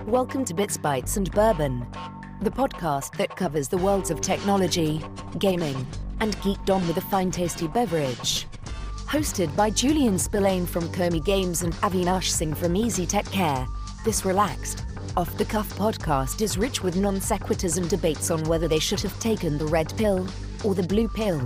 Welcome to Bits, Bytes and Bourbon, the podcast that covers the worlds of technology, gaming, and geekdom with a fine tasty beverage. Hosted by Julian Spillane from Kermi Games and Avinash Singh from Easy Tech Care, this relaxed, off-the-cuff podcast is rich with non-sequiturs and debates on whether they should have taken the red pill or the blue pill.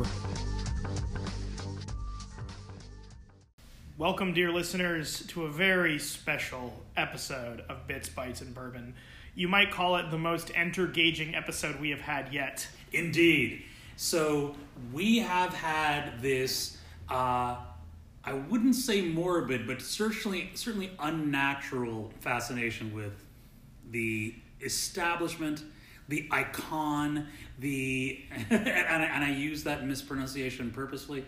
Welcome, dear listeners, to a very special episode of Bits, Bytes, and Bourbon. You might call it the most enter-gauging episode we have had yet. Indeed. So we have had this, I wouldn't say morbid, but certainly unnatural fascination with the establishment, the icon, and I use that mispronunciation purposefully,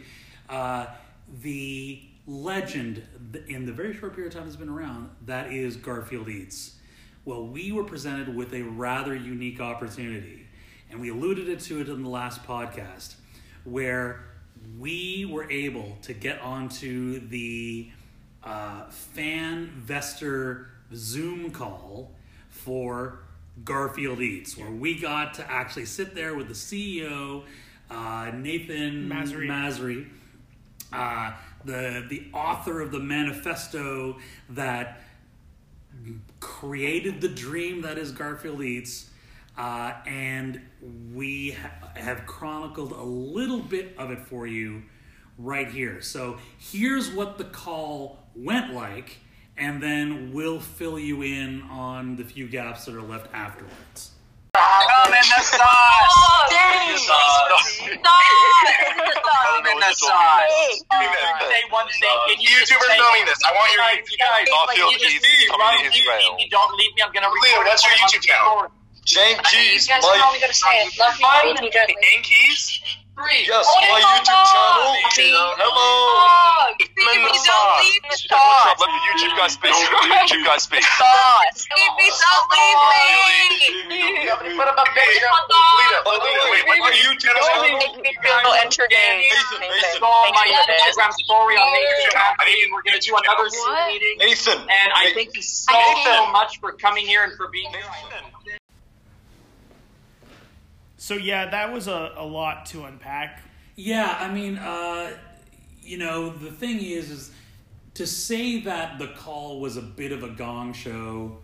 the legend in the very short period of time it's been around, that is Garfield Eats. Well, we were presented with a rather unique opportunity, and we alluded to it in the last podcast, where we were able to get onto the Fanvestor Zoom call for Garfield Eats, where we got to actually sit there with the CEO, Nathan Masri, the author of the manifesto that created the dream that is Garfield Eats, and we have chronicled a little bit of it for you right here. So here's what the call went like, and then we'll fill you in on the few gaps that are left afterwards. Come in the sauce! Come in the sauce! Say one thing. YouTuber filming this. I want you guys. Garfield Eats coming to Israel. If you don't leave me, I'm gonna record. Leo, that's your YouTube channel. Shane Keys. You guys are only gonna say it. Love you, baby, good. Shane Keys? Yes, my YouTube channel. Hello. Baby, What's don't leave the up? sauce. Let the YouTube guys speak. Sauce. Baby, don't leave me. Put up a picture. Wait, my YouTube channel? Make me feel entertained. Go on my Instagram story on Nathan's channel. We're gonna do another Zoom meeting. Nathan. And I thank you so much for coming here and for being here. So yeah, that was a lot to unpack. Yeah, I mean, the thing is to say that the call was a bit of a gong show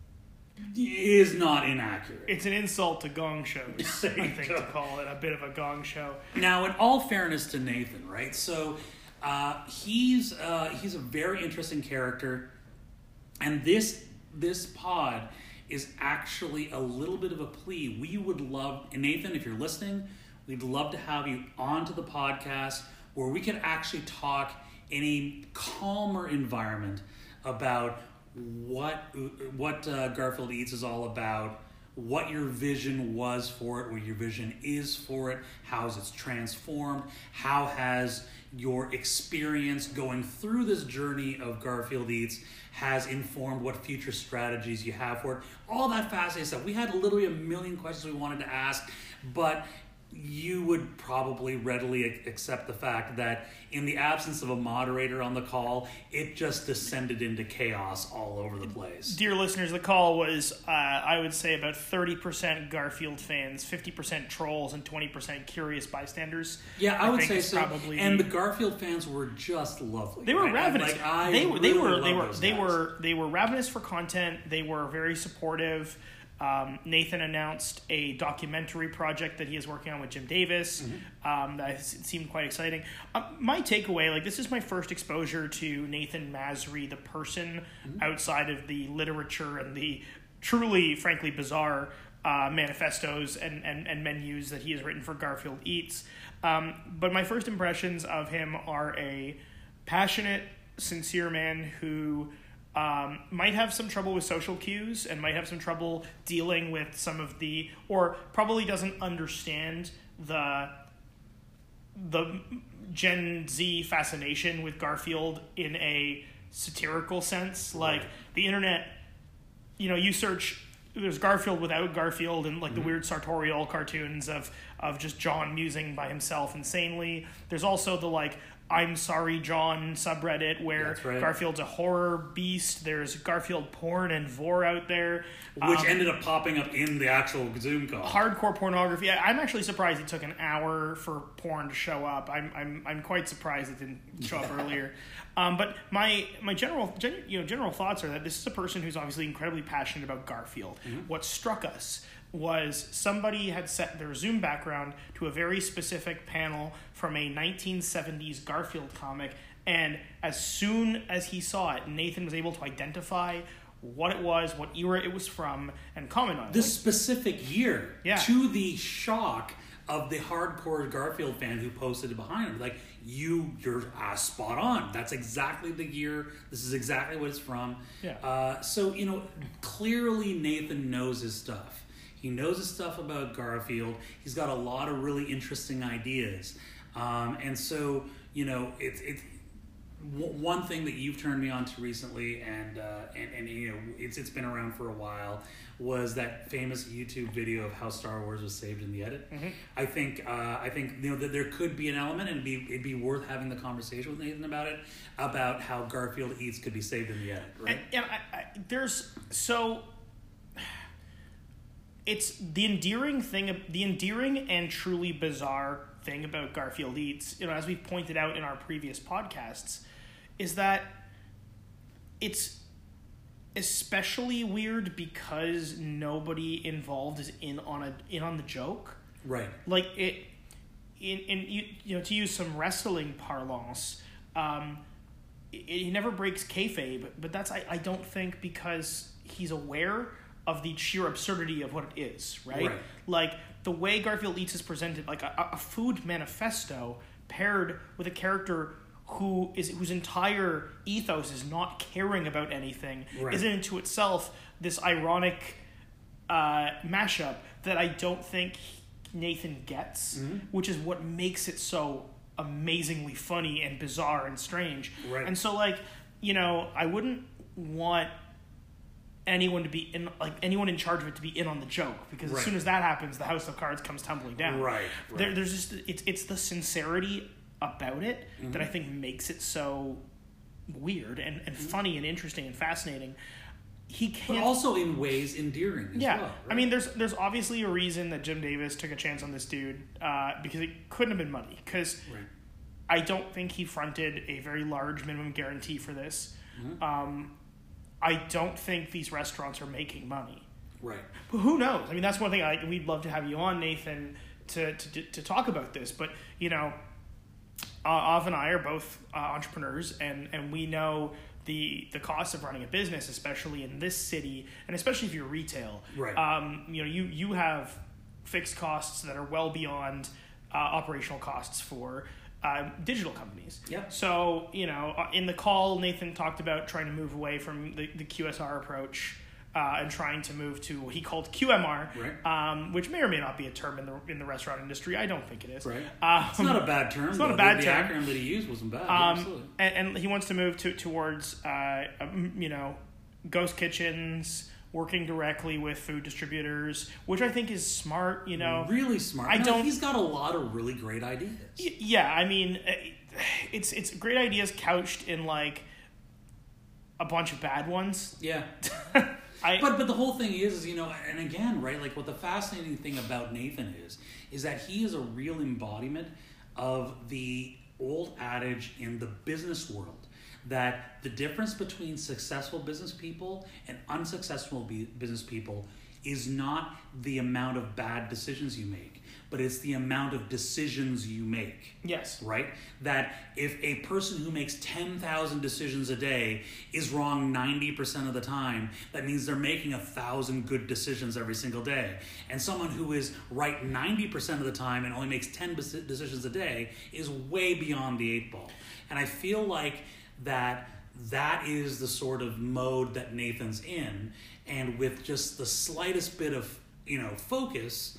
is not inaccurate. It's an insult to gong shows, I think, to call it a bit of a gong show. Now, in all fairness to Nathan, right? So he's a very interesting character, and this pod is actually a little bit of a plea. We would love, and Nathan, if you're listening, we'd love to have you onto the podcast where we can actually talk in a calmer environment about what Garfield Eats is all about, what your vision was for it, what your vision is for it, how has it transformed, how has your experience going through this journey of Garfield Eats has informed what future strategies you have for it. All that fascinating stuff. We had literally a million questions we wanted to ask, but you would probably readily accept the fact that in the absence of a moderator on the call, it just descended into chaos all over the place. Dear listeners, the call was, I would say, about 30% Garfield fans, 50% trolls, and 20% curious bystanders. Yeah, I would say so. And the the Garfield fans were just lovely. They were ravenous. They were ravenous for content. They were very supportive. Nathan announced a documentary project that he is working on with Jim Davis. That seemed quite exciting. My takeaway, this is my first exposure to Nathan Masri, the person, outside of the literature and the truly, frankly, bizarre manifestos and menus that he has written for Garfield Eats. But my first impressions of him are a passionate, sincere man who might have some trouble with social cues and might have some trouble dealing with some of or probably doesn't understand the Gen Z fascination with Garfield in a satirical sense. Like the internet, you search, there's Garfield without Garfield and the weird sartorial cartoons of just John musing by himself insanely. There's also the I'm Sorry John subreddit where Garfield's a horror beast. There's Garfield porn and vor out there. Which ended up popping up in the actual Zoom call. Hardcore pornography. I'm actually surprised it took an hour for porn to show up. I'm quite surprised it didn't show up earlier. But my general thoughts are that this is a person who's obviously incredibly passionate about Garfield. Mm-hmm. What struck us was somebody had set their Zoom background to a very specific panel from a 1970s Garfield comic, and as soon as he saw it, Nathan was able to identify what it was, what era it was from, and comment on it. This specific year, to the shock of the hardcore Garfield fan who posted it behind him. Like, you're spot on. That's exactly the year. This is exactly what it's from. Yeah. So, clearly Nathan knows his stuff. He knows his stuff about Garfield. He's got a lot of really interesting ideas. And so, it's one thing that you've turned me on to recently, and it's been around for a while, was that famous YouTube video of how Star Wars was saved in the edit. Mm-hmm. I think that there could be an element, and it'd be worth having the conversation with Nathan about it, about how Garfield Eats could be saved in the edit, right? It's the endearing and truly bizarre thing about Garfield Eats, as we've pointed out in our previous podcasts, is that it's especially weird because nobody involved is in on the joke. Right. Like to use some wrestling parlance, he never breaks kayfabe, but that's I don't think because he's aware of the sheer absurdity of what it is, right? Like, the way Garfield Eats is presented, like a food manifesto paired with a character whose entire ethos is not caring about anything, is into itself this ironic mashup that I don't think Nathan gets, which is what makes it so amazingly funny and bizarre and strange. Right. And so, I wouldn't want anyone in charge of it to be in on the joke, because as soon as that happens, the house of cards comes tumbling down. Right. There's just it's the sincerity about it that I think makes it so weird and funny and interesting and fascinating. He can't, but also in ways endearing as well. Right? I mean, there's obviously a reason that Jim Davis took a chance on this dude, because it couldn't have been money. Because I don't think he fronted a very large minimum guarantee for this. I don't think these restaurants are making money. Right. But who knows? I mean, that's one thing we'd love to have you on, Nathan, to talk about this. But, Av and I are both entrepreneurs, and we know the cost of running a business, especially in this city, and especially if you're retail. Right. You have fixed costs that are well beyond operational costs for digital companies. Yep. So, in the call, Nathan talked about trying to move away from the QSR approach and trying to move to what he called QMR, which may or may not be a term in the restaurant industry. I don't think it is. Right. It's not a bad term. It's not a bad term. The acronym that he used wasn't bad. Absolutely. And he wants to move towards, ghost kitchens, working directly with food distributors, which I think is smart, Really smart. He's got a lot of really great ideas. Yeah, I mean, it's great ideas couched in, a bunch of bad ones. Yeah. But the whole thing is, and again, right, what the fascinating thing about Nathan is that he is a real embodiment of the old adage in the business world, that the difference between successful business people and unsuccessful business people is not the amount of bad decisions you make, but it's the amount of decisions you make. Yes. Right? That if a person who makes 10,000 decisions a day is wrong 90% of the time, that means they're making 1,000 good decisions every single day. And someone who is right 90% of the time and only makes 10 decisions a day is way beyond the 8 ball. And I feel like that is the sort of mode that Nathan's in, and with just the slightest bit of focus,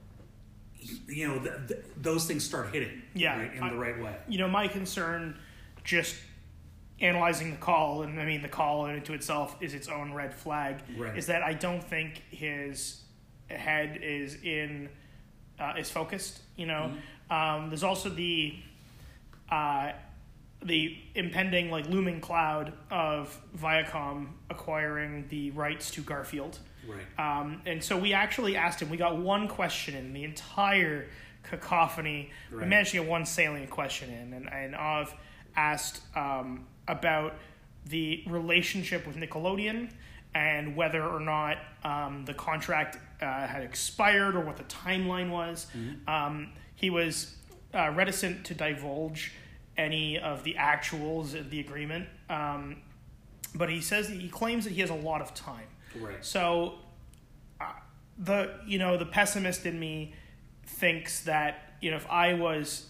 those things start hitting in the right way. My concern, just analyzing the call, and I mean the call into itself is its own red flag, is that I don't think his head is focused. There's also the the impending looming cloud of Viacom acquiring the rights to Garfield. Right. And so we actually asked him. We got one question in the entire cacophony. Right. We managed to get one salient question in, and Av asked about the relationship with Nickelodeon and whether or not the contract had expired or what the timeline was. Mm-hmm. He was reticent to divulge any of the actuals of the agreement, but he claims that he has a lot of time. Right. So, the pessimist in me thinks that if I was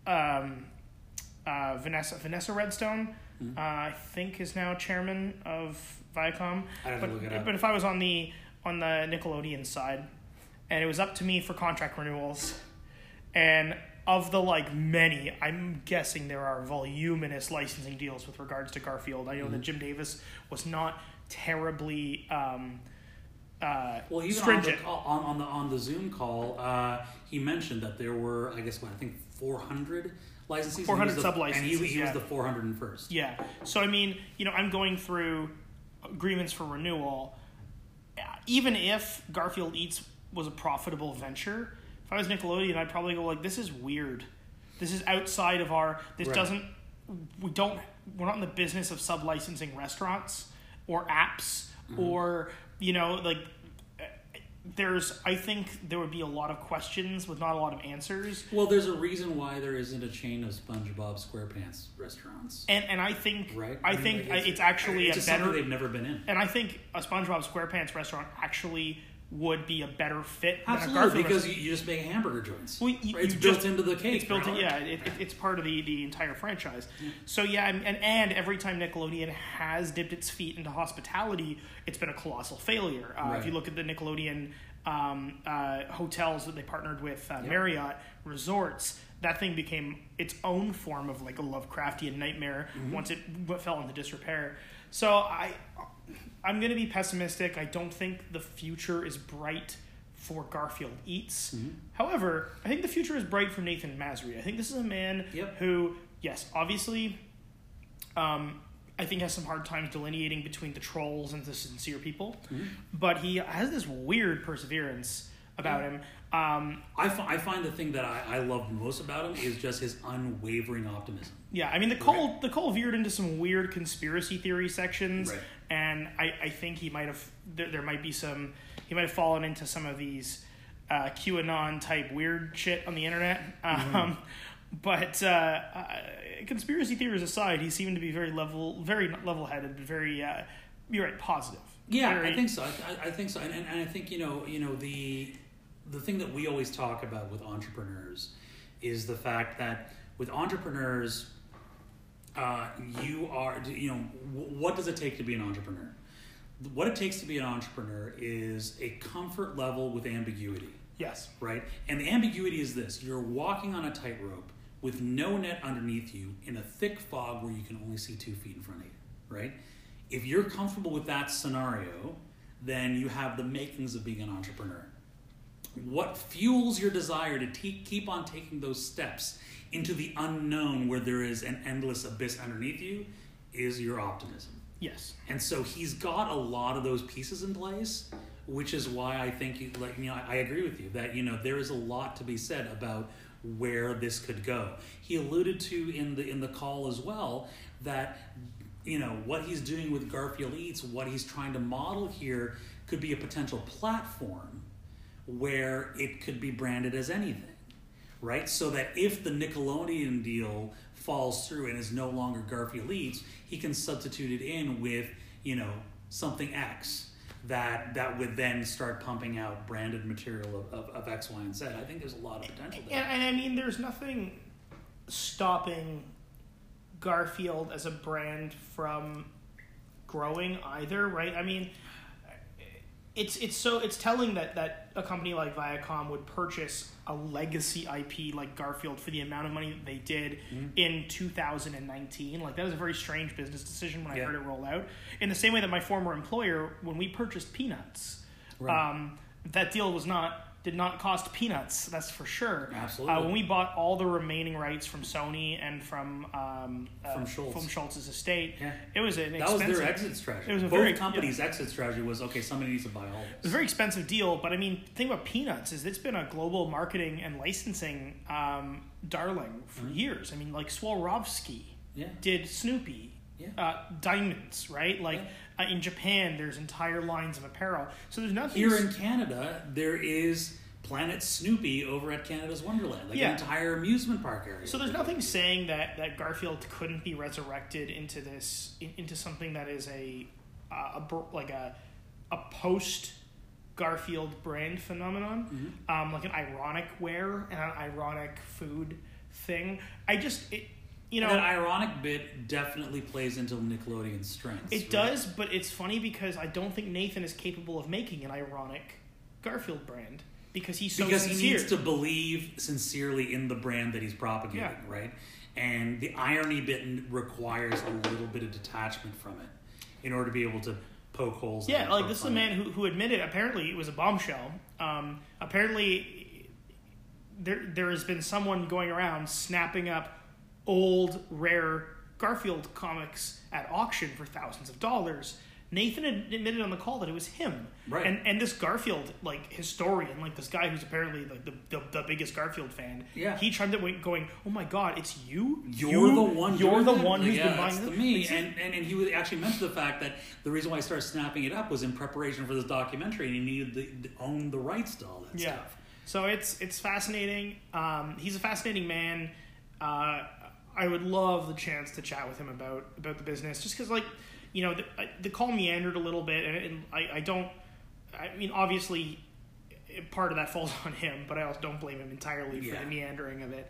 Vanessa Redstone, I think is now chairman of Viacom. I have to look it up. But if I was on the Nickelodeon side, and it was up to me for contract renewals, and of the many, I'm guessing there are voluminous licensing deals with regards to Garfield. I know that Jim Davis was not terribly even stringent. On the Zoom call, he mentioned that there were, I think 400 licensees. 400 sub-licensees, and he was the 401st. Yeah. So, I'm going through agreements for renewal. Even if Garfield Eats was a profitable venture, if I was Nickelodeon, I'd probably go this is weird. This is outside of our... Right. We're not in the business of sub-licensing restaurants or apps or, I think there would be a lot of questions with not a lot of answers. Well, there's a reason why there isn't a chain of SpongeBob SquarePants restaurants. And I think... Right? It's actually it's a better... something they've never been in. And I think a SpongeBob SquarePants restaurant actually would be a better fit than a Garfield because you just make hamburger joints. Well, it's built into the cake. It's built in, it's part of the entire franchise. Yeah. So and every time Nickelodeon has dipped its feet into hospitality, it's been a colossal failure. Right. If you look at the Nickelodeon hotels that they partnered with, Marriott Resorts, that thing became its own form of a Lovecraftian nightmare once it fell into disrepair. So I'm going to be pessimistic. I don't think the future is bright for Garfield Eats. Mm-hmm. However, I think the future is bright for Nathan Masry. I think this is a man who, yes, obviously, I think has some hard times delineating between the trolls and the sincere people. Mm-hmm. But he has this weird perseverance about him. I find the thing that I love most about him is just his unwavering optimism. Yeah, the call veered into some weird conspiracy theory sections, right. And I think he might have he might have fallen into some of these QAnon type weird shit on the internet. But conspiracy theories aside, he seemed to be very level-headed, very you're right, positive. Yeah, I think so. I think so, and I think the thing that we always talk about with entrepreneurs is the fact that with entrepreneurs, what does it take to be an entrepreneur? What it takes to be an entrepreneur is a comfort level with ambiguity. Yes. Right? And the ambiguity is this. You're walking on a tightrope with no net underneath you in a thick fog where you can only see 2 feet in front of you. Right? If you're comfortable with that scenario, then you have the makings of being an entrepreneur. What fuels your desire to keep on taking those steps into the unknown where there is an endless abyss underneath you is your optimism. Yes. And so he's got a lot of those pieces in place, which is why I think, I agree with you that, there is a lot to be said about where this could go. He alluded to in the call as well that, what he's doing with Garfield Eats, what he's trying to model here could be a potential platform where it could be branded as anything, right? So that if the Nickelodeon deal falls through and is no longer Garfield Eats, he can substitute it in with, something X that would then start pumping out branded material of X, Y, and Z. I think there's a lot of potential there. And there's nothing stopping Garfield as a brand from growing either, right? It's telling that a company like Viacom would purchase a legacy IP like Garfield for the amount of money that they did in 2019. That was a very strange business decision when I heard it roll out. In the same way that my former employer, when we purchased Peanuts, right. That deal was not did not cost peanuts. That's for sure. Absolutely. When we bought all the remaining rights from Sony and from Schultz's estate, it was an expensive. That was their exit strategy. It was Both companies' exit strategy was, okay, somebody needs to buy all this. It was a very expensive deal, but I mean, the thing about peanuts is it's been a global marketing and licensing darling for years. I mean, like Swarovski did Snoopy. Diamonds, right? Like in Japan, there's entire lines of apparel. So there's nothing. Here in Canada, there is Planet Snoopy over at Canada's Wonderland, like an entire amusement park area. So there's nothing saying that Garfield couldn't be resurrected into something that is a post Garfield brand phenomenon, like an ironic wear and an ironic food thing. That ironic bit definitely plays into Nickelodeon's strengths. It does, but it's funny because I don't think Nathan is capable of making an ironic Garfield brand because he's so sincere. He needs to believe sincerely in the brand that he's propagating, right? And the irony bit requires a little bit of detachment from it in order to be able to poke holes. Yeah, like this is a man who admitted apparently it was a bombshell. Apparently, there has been someone going around snapping up old, rare Garfield comics at auction for thousands of dollars. Nathan admitted on the call that it was him. Right. And this Garfield, historian, this guy who's apparently the biggest Garfield fan, he chimed in going, oh my God, it's you? You're the one who's been buying this? Me. And he actually mentioned the fact that the reason why I started snapping it up was in preparation for this documentary, and he needed to own the rights to all that stuff. So it's fascinating. He's a fascinating man. I would love the chance to chat with him about the business, just because, the call meandered a little bit, and I mean, obviously, part of that falls on him, but I also don't blame him entirely for the meandering of it.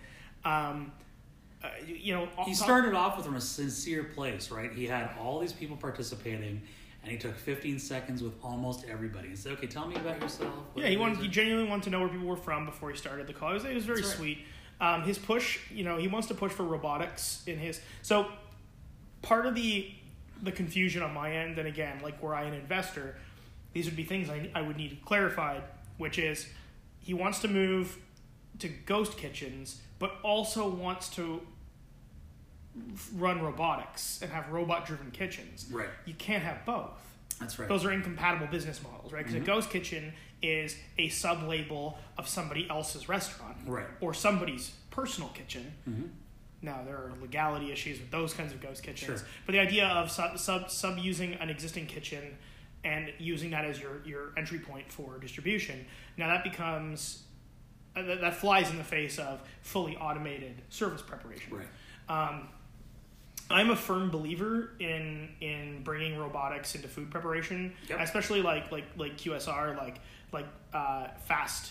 He started off with from a sincere place, right? He had all these people participating, and he took 15 seconds with almost everybody and said, "Okay, tell me about yourself." He genuinely wanted to know where people were from before he started the call. It was very sweet. His push, he wants to push for robotics in his. So part of the confusion on my end, and again, were I an investor, these would be things I would need clarified, which is he wants to move to ghost kitchens, but also wants to run robotics and have robot-driven kitchens. Right. You can't have both. That's right. Those are incompatible business models, right? Because a ghost kitchen is a sub-label of somebody else's restaurant. Right. Or somebody's personal kitchen. Mm-hmm. Now, there are legality issues with those kinds of ghost kitchens. Sure. But the idea of sub-using an existing kitchen and using that as your entry point for distribution, now that becomes... that flies in the face of fully automated service preparation. Right. I'm a firm believer in bringing robotics into food preparation, especially like QSR, fast,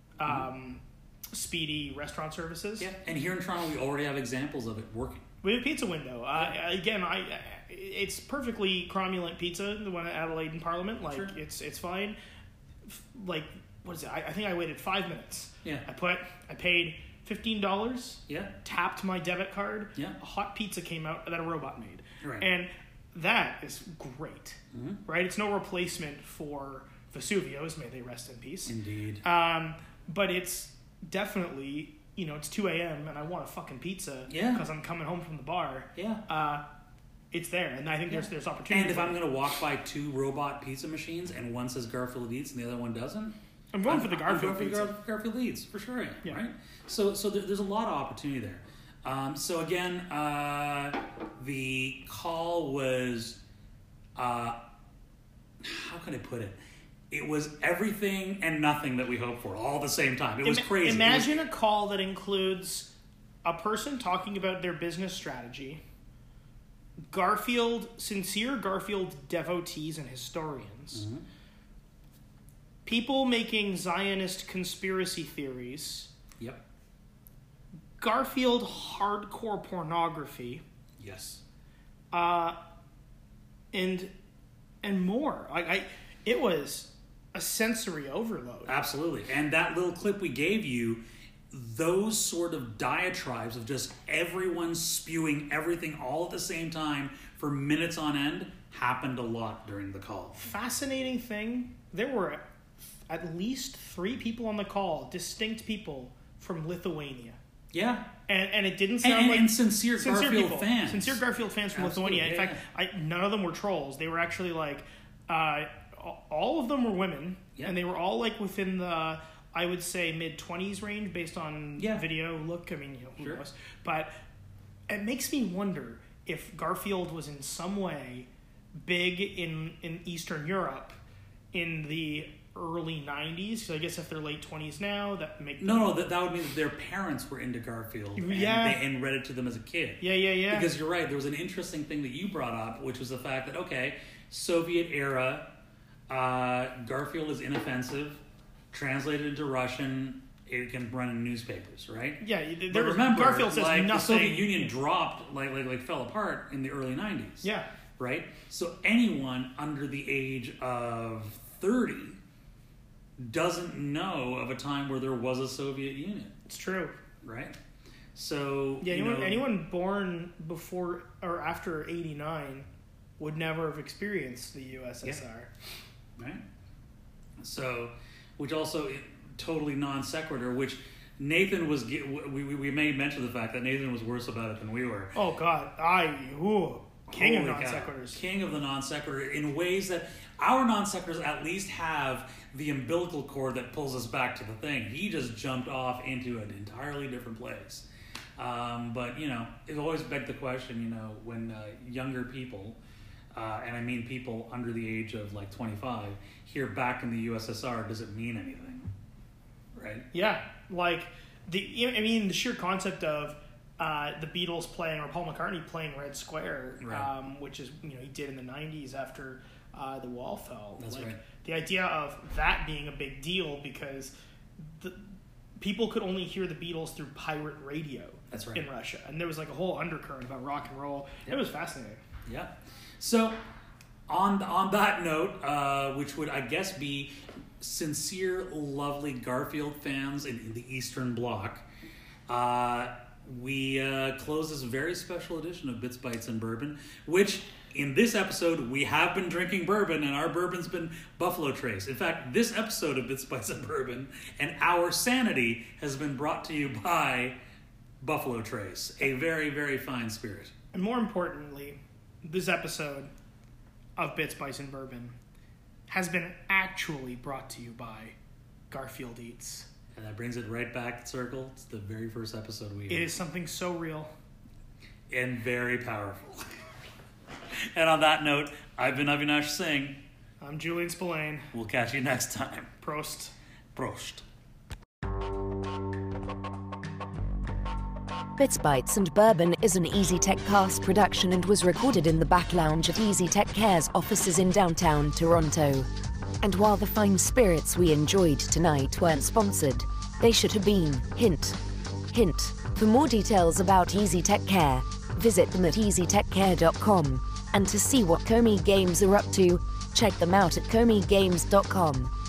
speedy restaurant services. Yeah, and here in Toronto, we already have examples of it working. We have Pizza Window. It's perfectly cromulent pizza, the one at Adelaide and Parliament. It's fine. What is it? I think I waited 5 minutes. Yeah. I paid $15. Yeah. Tapped my debit card. Yeah. A hot pizza came out that a robot made. Right. And that is great. Mm-hmm. Right? It's no replacement for Vesuvio's, may they rest in peace. Indeed. But it's definitely, it's 2 a.m. and I want a fucking pizza because I'm coming home from the bar. Yeah. It's there, and I think there's opportunity. And if I'm going to walk by 2 robot pizza machines and one says Garfield Eats and the other one doesn't, I'm going for the Garfield pizza. Garfield Eats, for sure, right? So there's a lot of opportunity there. So again, the call was, how can I put it? It was everything and nothing that we hoped for, all at the same time. It was crazy. Imagine a call that includes a person talking about their business strategy, sincere Garfield devotees and historians, people making Zionist conspiracy theories, Garfield hardcore pornography, and more. It was a sensory overload. Absolutely. And that little clip we gave you, those sort of diatribes of just everyone spewing everything all at the same time for minutes on end happened a lot during the call. Fascinating thing, there were at least 3 people on the call, distinct people from Lithuania. Yeah. And it didn't sound like... And sincere Garfield people. fans. Sincere Garfield fans from Absolutely, Lithuania. In fact, none of them were trolls. They were actually like... all of them were women. Yeah. And they were all like within the, I would say, mid-20s range based on video look. I mean, who knows? But it makes me wonder if Garfield was in some way big in Eastern Europe in the early 90s. So I guess if they're late 20s now, that make no, that would mean that their parents were into Garfield and read it to them as a kid. Yeah. Because you're right, there was an interesting thing that you brought up, which was the fact that, okay, Soviet era, Garfield is inoffensive, translated into Russian, it can run in newspapers, right? Yeah, but remember, Garfield says like, nothing. The Soviet Union dropped, like fell apart in the early 90s. Yeah. Right? So anyone under the age of 30 doesn't know of a time where there was a Soviet Union. It's true. Right? So, yeah, anyone born before or after 89 would never have experienced the USSR. Yeah. Right? So, which also, totally non sequitur, which Nathan was, we may mention the fact that Nathan was worse about it than we were. Oh, God. King of non sequiturs. King of the non sequitur in ways that our non sequiturs at least have the umbilical cord that pulls us back to the thing. He just jumped off into an entirely different place. But, it always begged the question, when younger people, and I mean people under the age of like 25, hear back in the USSR, does it mean anything? Right? Yeah. Like, the sheer concept of the Beatles playing, or Paul McCartney playing Red Square, right. Which is, he did in the 90s after the wall fell. That's right. The idea of that being a big deal because people could only hear the Beatles through pirate radio. That's right. In Russia. And there was like a whole undercurrent about rock and roll. Yep. It was fascinating. Yeah. So, on that note, which would, I guess, be sincere, lovely Garfield fans in the Eastern Bloc, we close this very special edition of Bits, Bytes, and Bourbon, which, in this episode, we have been drinking bourbon, and our bourbon's been Buffalo Trace. In fact, this episode of Bits, Bytes, and Bourbon and our sanity has been brought to you by Buffalo Trace, a very, very fine spirit. And more importantly, this episode of Bits, Bytes, and Bourbon has been actually brought to you by Garfield Eats. And that brings it right back to circle. It's the very first episode we had. It is something so real. And very powerful. And on that note, I've been Avinash Singh. I'm Julian Spillane. We'll catch you next time. Prost. Prost. Bits, Bytes and Bourbon is an EasyTech Cast production and was recorded in the back lounge at EasyTech Care's offices in downtown Toronto. And while the fine spirits we enjoyed tonight weren't sponsored, they should have been. Hint. Hint. For more details about EasyTech Care, visit them at easytechcare.com. And to see what Komi Games are up to, check them out at komigames.com.